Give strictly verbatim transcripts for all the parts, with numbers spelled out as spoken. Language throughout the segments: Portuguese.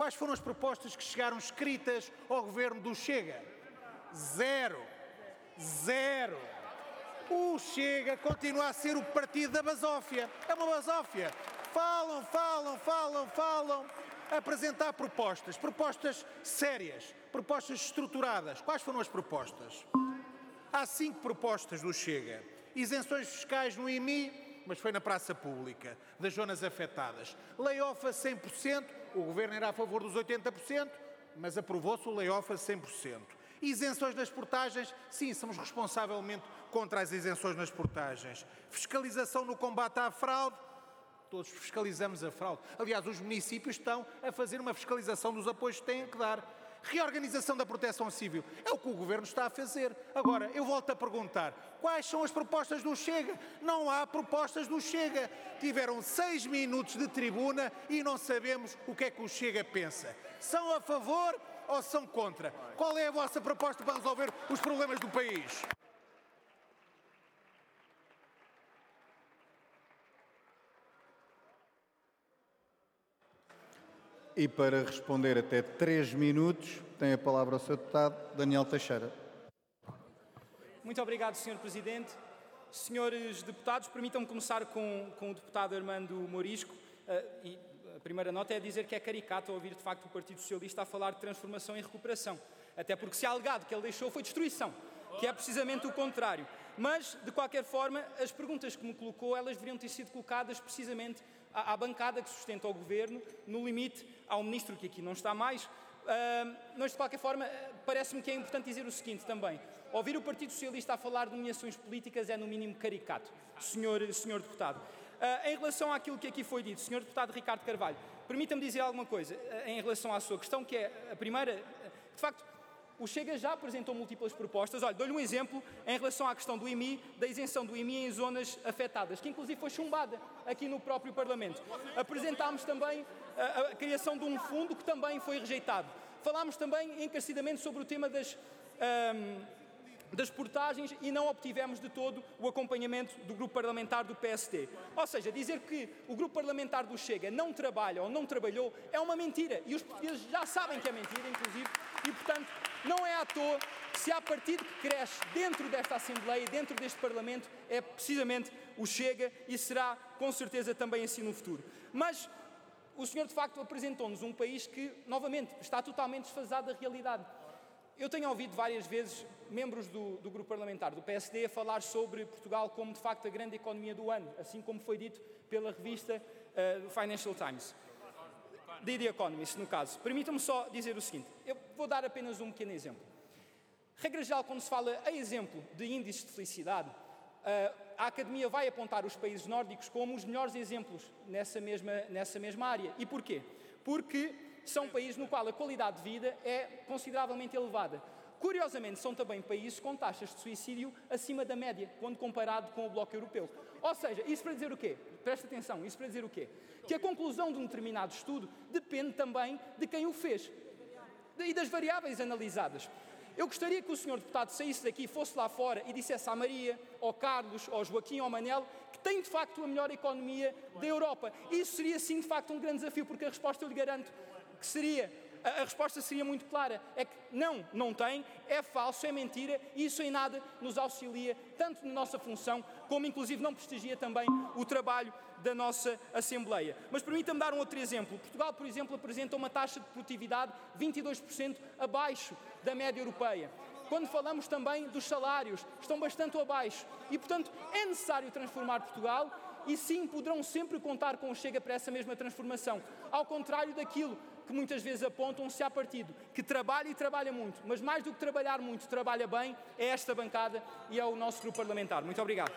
Quais foram as propostas que chegaram escritas ao governo do Chega? Zero. Zero. O Chega continua a ser o partido da basófia. É uma basófia. Falam, falam, falam, falam. Apresentar propostas. Propostas sérias. Propostas estruturadas. Quais foram as propostas? Há cinco propostas do Chega. Isenções fiscais no I M I, mas foi na praça pública, das zonas afetadas. Layoff a cem por cento, o governo era a favor dos oitenta por cento, mas aprovou-se o layoff a cem por cento. Isenções nas portagens, sim, somos responsavelmente contra as isenções nas portagens. Fiscalização no combate à fraude, todos fiscalizamos a fraude. Aliás, os municípios estão a fazer uma fiscalização dos apoios que têm que dar. Reorganização da proteção civil, é o que o governo está a fazer. Agora, eu volto a perguntar, quais são as propostas do Chega? Não há propostas do Chega. Tiveram seis minutos de tribuna e não sabemos o que é que o Chega pensa. São a favor ou são contra? Qual é a vossa proposta para resolver os problemas do país? E para responder até três minutos, tem a palavra o senhor deputado Daniel Teixeira. Muito obrigado, senhor Presidente. Senhores deputados, permitam-me começar com, com o deputado Armando Morisco. Uh, e a primeira nota é dizer que é caricato ouvir, de facto, o Partido Socialista a falar de transformação e recuperação. Até porque se há legado que ele deixou foi destruição, que é precisamente o contrário. Mas, de qualquer forma, as perguntas que me colocou, elas deveriam ter sido colocadas precisamente à, à bancada que sustenta o Governo, no limite ao Ministro, que aqui não está mais. Uh, mas, de qualquer forma, parece-me que é importante dizer o seguinte também. Ouvir o Partido Socialista a falar de nomeações políticas é, no mínimo, caricato, senhor, senhor deputado. Uh, em relação àquilo que aqui foi dito, senhor deputado Ricardo Carvalho, permita-me dizer alguma coisa uh, em relação à sua questão, que é a primeira, uh, de facto, o Chega já apresentou múltiplas propostas. Olha, dou-lhe um exemplo em relação à questão do I M I, da isenção do I M I em zonas afetadas, que inclusive foi chumbada aqui no próprio Parlamento. Apresentámos também a, a criação de um fundo que também foi rejeitado. Falámos também encarecidamente sobre o tema das, um, das portagens e não obtivemos de todo o acompanhamento do grupo parlamentar do P S D. Ou seja, dizer que o grupo parlamentar do Chega não trabalha ou não trabalhou é uma mentira. E os portugueses já sabem que é mentira, inclusive, e, portanto, não é à toa que se há partido que cresce dentro desta Assembleia, dentro deste Parlamento, é precisamente o Chega e será, com certeza, também assim no futuro. Mas o senhor, de facto, apresentou-nos um país que, novamente, está totalmente desfasado da realidade. Eu tenho ouvido várias vezes membros do, do grupo parlamentar do P S D a falar sobre Portugal como, de facto, a grande economia do ano, assim como foi dito pela revista uh, Financial Times. The Economist, no caso. Permitam-me só dizer o seguinte, eu vou dar apenas um pequeno exemplo. Regra geral, quando se fala a exemplo de índices de felicidade, a Academia vai apontar os países nórdicos como os melhores exemplos nessa mesma, nessa mesma área. E porquê? Porque são países no qual a qualidade de vida é consideravelmente elevada. Curiosamente, são também países com taxas de suicídio acima da média, quando comparado com o Bloco Europeu. Ou seja, isso para dizer o quê? Presta atenção, isso para dizer o quê? Que a conclusão de um determinado estudo depende também de quem o fez e das variáveis analisadas. Eu gostaria que o senhor deputado saísse daqui, fosse lá fora e dissesse à Maria, ao Carlos, ao Joaquim, ao Manel, que tem de facto a melhor economia da Europa. Isso seria sim de facto um grande desafio, porque a resposta eu lhe garanto que seria... A resposta seria muito clara, é que não, não tem, é falso, é mentira e isso em nada nos auxilia, tanto na nossa função, como inclusive não prestigia também o trabalho da nossa Assembleia. Mas permita-me dar um outro exemplo. Portugal, por exemplo, apresenta uma taxa de produtividade vinte e dois por cento abaixo da média europeia. Quando falamos também dos salários, estão bastante abaixo e, portanto, é necessário transformar Portugal e sim, poderão sempre contar com o Chega para essa mesma transformação. Ao contrário daquilo que muitas vezes apontam se há partido que trabalha e trabalha muito, mas mais do que trabalhar muito, trabalha bem, é esta bancada e é o nosso grupo parlamentar. Muito obrigado.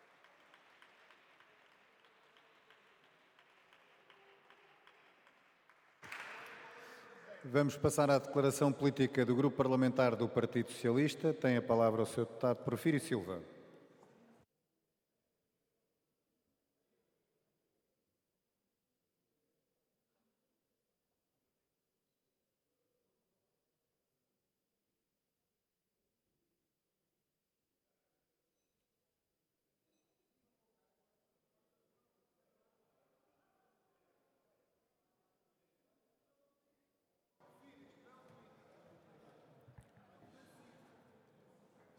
Vamos passar à declaração política do Grupo Parlamentar do Partido Socialista. Tem a palavra o senhor deputado Porfírio Silva.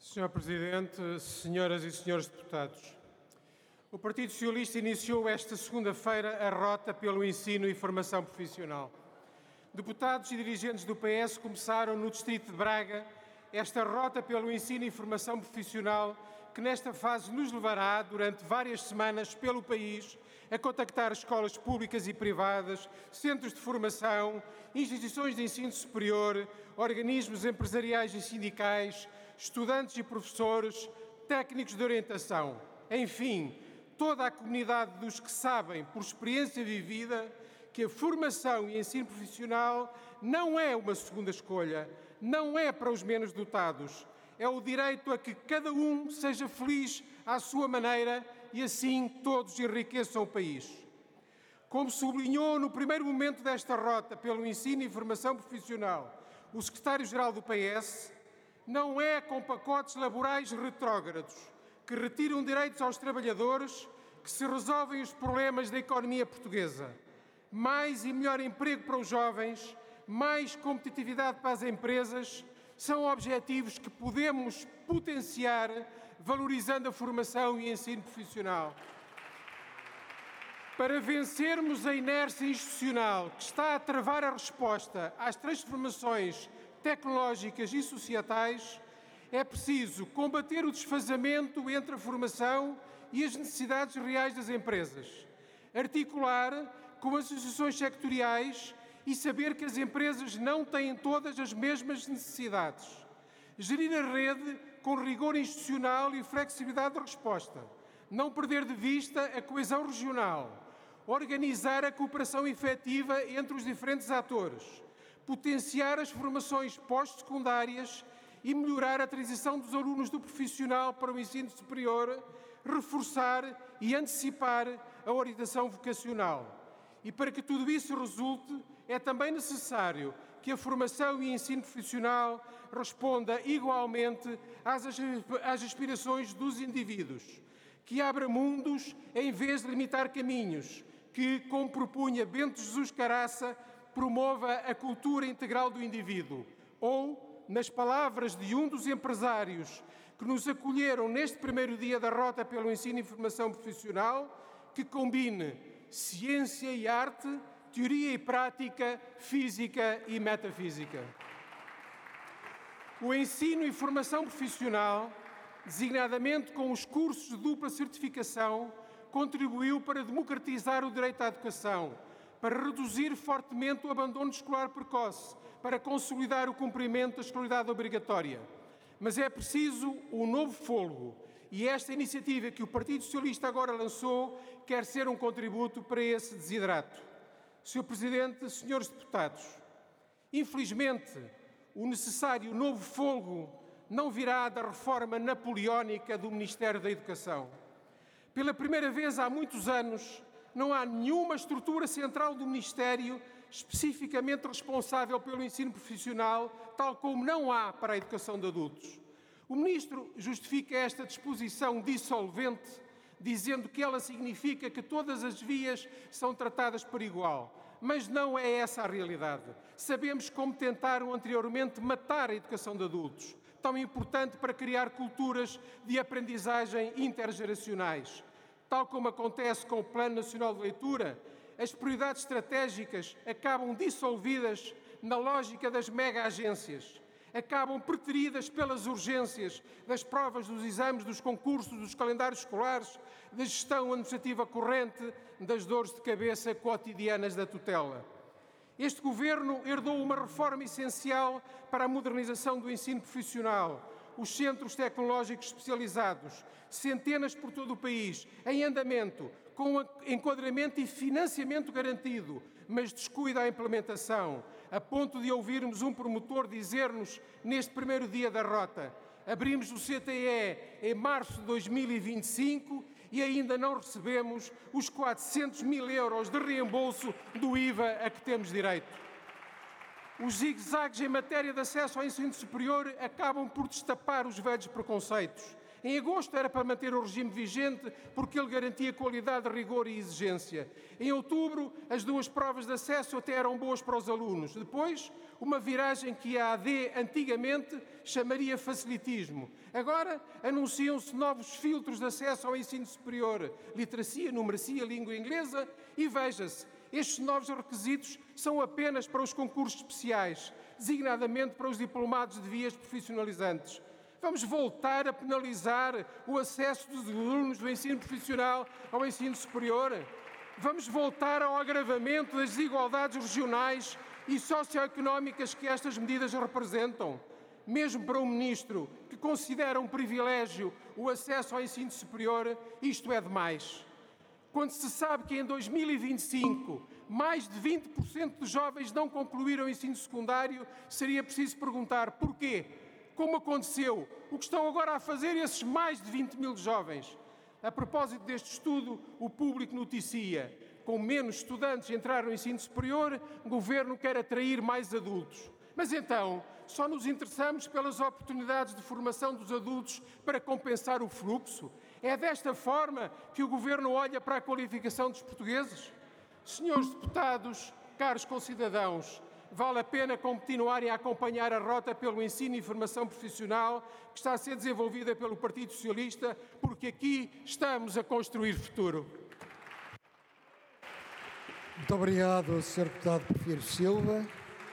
senhor Presidente, senhoras e senhores deputados, o Partido Socialista iniciou esta segunda-feira a rota pelo ensino e formação profissional. Deputados e dirigentes do P S começaram no distrito de Braga esta rota pelo ensino e formação profissional que nesta fase nos levará durante várias semanas pelo país a contactar escolas públicas e privadas, centros de formação, instituições de ensino superior, organismos empresariais e sindicais, estudantes e professores, técnicos de orientação, enfim, toda a comunidade dos que sabem, por experiência vivida, que a formação e ensino profissional não é uma segunda escolha, não é para os menos dotados, é o direito a que cada um seja feliz à sua maneira e assim todos enriqueçam o país. Como sublinhou no primeiro momento desta rota pelo ensino e formação profissional o secretário-geral do P S, não é com pacotes laborais retrógrados que retiram direitos aos trabalhadores que se resolvem os problemas da economia portuguesa. Mais e melhor emprego para os jovens, mais competitividade para as empresas, são objetivos que podemos potenciar valorizando a formação e ensino profissional. Para vencermos a inércia institucional que está a travar a resposta às transformações tecnológicas e societais, é preciso combater o desfazamento entre a formação e as necessidades reais das empresas, articular com as associações sectoriais e saber que as empresas não têm todas as mesmas necessidades, gerir a rede com rigor institucional e flexibilidade de resposta, não perder de vista a coesão regional, organizar a cooperação efetiva entre os diferentes atores, potenciar as formações pós-secundárias e melhorar a transição dos alunos do profissional para o ensino superior, reforçar e antecipar a orientação vocacional. E para que tudo isso resulte, é também necessário que a formação e ensino profissional responda igualmente às, às aspirações dos indivíduos, que abra mundos em vez de limitar caminhos, que, como propunha Bento Jesus Caraça, promova a cultura integral do indivíduo, ou, nas palavras de um dos empresários que nos acolheram neste primeiro dia da rota pelo ensino e formação profissional, que combine ciência e arte, teoria e prática, física e metafísica. O ensino e formação profissional, designadamente com os cursos de dupla certificação, contribuiu para democratizar o direito à educação, para reduzir fortemente o abandono escolar precoce, para consolidar o cumprimento da escolaridade obrigatória. Mas é preciso um novo fôlego e esta iniciativa que o Partido Socialista agora lançou quer ser um contributo para esse desidrato. senhor Presidente, senhores deputados, infelizmente, o necessário novo fôlego não virá da reforma napoleónica do Ministério da Educação. Pela primeira vez há muitos anos, não há nenhuma estrutura central do Ministério especificamente responsável pelo ensino profissional, tal como não há para a educação de adultos. O Ministro justifica esta disposição dissolvente, dizendo que ela significa que todas as vias são tratadas por igual. Mas não é essa a realidade. Sabemos como tentaram anteriormente matar a educação de adultos, tão importante para criar culturas de aprendizagem intergeracionais. Tal como acontece com o Plano Nacional de Leitura, as prioridades estratégicas acabam dissolvidas na lógica das mega-agências, acabam preteridas pelas urgências das provas, dos exames, dos concursos, dos calendários escolares, da gestão administrativa corrente, das dores de cabeça cotidianas da tutela. Este Governo herdou uma reforma essencial para a modernização do ensino profissional, os centros tecnológicos especializados, centenas por todo o país, em andamento, com enquadramento e financiamento garantido, mas descuida a implementação, a ponto de ouvirmos um promotor dizer-nos, neste primeiro dia da rota, abrimos o C T E em março de dois mil e vinte e cinco e ainda não recebemos os quatrocentos mil euros de reembolso do I V A a que temos direito. Os zigue-zagues em matéria de acesso ao ensino superior acabam por destapar os velhos preconceitos. Em agosto era para manter o regime vigente porque ele garantia qualidade, rigor e exigência. Em outubro, as duas provas de acesso até eram boas para os alunos. Depois, uma viragem que a A D antigamente chamaria facilitismo. Agora, anunciam-se novos filtros de acesso ao ensino superior, literacia, numeracia, língua inglesa e veja-se, estes novos requisitos são apenas para os concursos especiais, designadamente para os diplomados de vias profissionalizantes. Vamos voltar a penalizar o acesso dos alunos do ensino profissional ao ensino superior? Vamos voltar ao agravamento das desigualdades regionais e socioeconómicas que estas medidas representam? Mesmo para um ministro que considera um privilégio o acesso ao ensino superior, isto é demais. Quando se sabe que em dois mil e vinte e cinco mais de vinte por cento dos jovens não concluíram o ensino secundário, seria preciso perguntar porquê? Como aconteceu? O que estão agora a fazer esses mais de vinte mil jovens? A propósito deste estudo, o Público noticia: com menos estudantes a entrar no ensino superior, o Governo quer atrair mais adultos. Mas então, só nos interessamos pelas oportunidades de formação dos adultos para compensar o fluxo? É desta forma que o Governo olha para a qualificação dos portugueses? Senhores deputados, caros concidadãos, vale a pena continuarem a acompanhar a rota pelo ensino e formação profissional que está a ser desenvolvida pelo Partido Socialista, porque aqui estamos a construir futuro. Muito obrigado, senhor Deputado Porfírio Silva.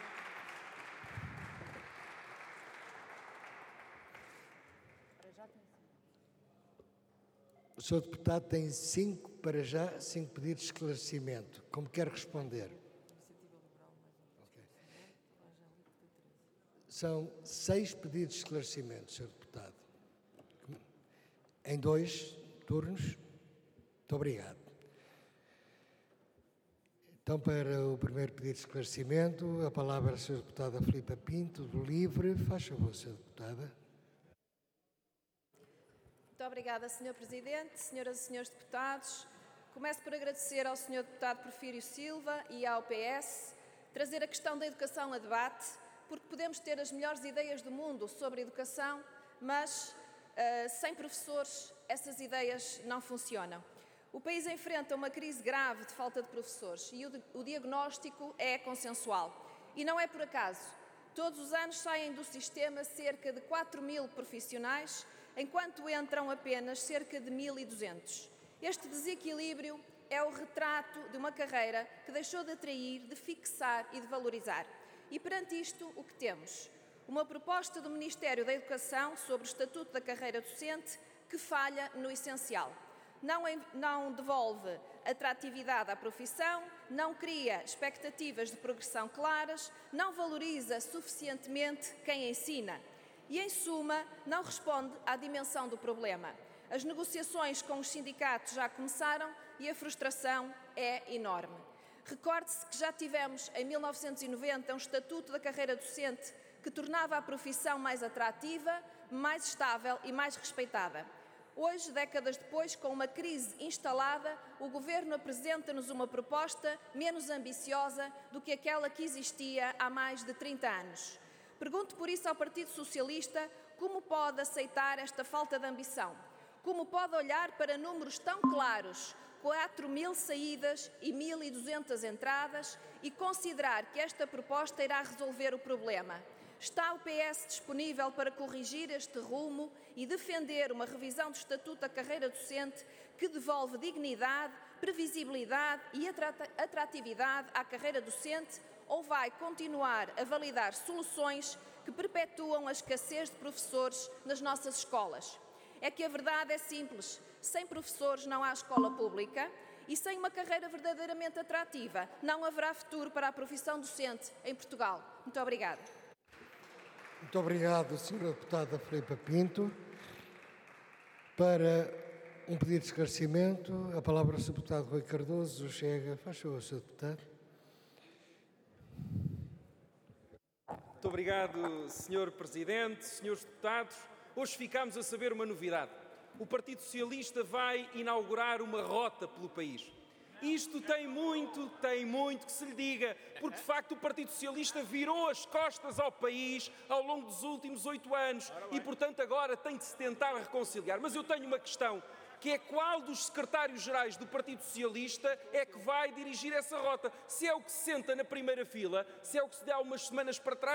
O senhor Deputado tem cinco, para já, cinco pedidos de esclarecimento. Como quer responder? São seis pedidos de esclarecimento, senhor Deputado. Em dois turnos. Muito obrigado. Então, para o primeiro pedido de esclarecimento, a palavra à senhora Deputada Filipa Pinto, do LIVRE. Faz favor, senhora Deputada. Muito obrigada, senhor Presidente, senhoras e senhores deputados. Começo por agradecer ao senhor Deputado Porfírio Silva e ao P S trazer a questão da educação a debate, porque podemos ter as melhores ideias do mundo sobre educação, mas uh, sem professores essas ideias não funcionam. O país enfrenta uma crise grave de falta de professores e o, o diagnóstico é consensual. E não é por acaso. Todos os anos saem do sistema cerca de quatro mil profissionais, enquanto entram apenas cerca de mil e duzentos. Este desequilíbrio é o retrato de uma carreira que deixou de atrair, de fixar e de valorizar. E perante isto, o que temos? Uma proposta do Ministério da Educação sobre o Estatuto da Carreira Docente que falha no essencial. Não, não devolve atratividade à profissão, não cria expectativas de progressão claras, não valoriza suficientemente quem ensina e, em suma, não responde à dimensão do problema. As negociações com os sindicatos já começaram e a frustração é enorme. Recorde-se que já tivemos, em mil novecentos e noventa, um Estatuto da Carreira Docente que tornava a profissão mais atrativa, mais estável e mais respeitada. Hoje, décadas depois, com uma crise instalada, o Governo apresenta-nos uma proposta menos ambiciosa do que aquela que existia há mais de trinta anos. Pergunto por isso ao Partido Socialista como pode aceitar esta falta de ambição, como pode olhar para números tão claros, quatro mil saídas e mil e duzentas entradas, e considerar que esta proposta irá resolver o problema. Está o P S disponível para corrigir este rumo e defender uma revisão do Estatuto da Carreira Docente que devolve dignidade, previsibilidade e atratividade à carreira docente, ou vai continuar a validar soluções que perpetuam a escassez de professores nas nossas escolas? É que a verdade é simples: sem professores não há escola pública e sem uma carreira verdadeiramente atrativa não haverá futuro para a profissão docente em Portugal. Muito obrigada. Muito obrigado, senhora Deputada Filipa Pinto. Para um pedido de esclarecimento, a palavra ao senhor Deputado Rui Cardoso, do Chega. Faz favor, senhor Deputado. Muito obrigado, senhor Presidente, senhores deputados. Hoje ficámos a saber uma novidade. O Partido Socialista vai inaugurar uma rota pelo país. Isto tem muito, tem muito que se lhe diga, porque de facto o Partido Socialista virou as costas ao país ao longo dos últimos oito anos e, portanto, agora tem de se tentar reconciliar. Mas eu tenho uma questão, que é qual dos secretários-gerais do Partido Socialista é que vai dirigir essa rota? Se é o que se senta na primeira fila, se é o que se dá umas semanas para trás,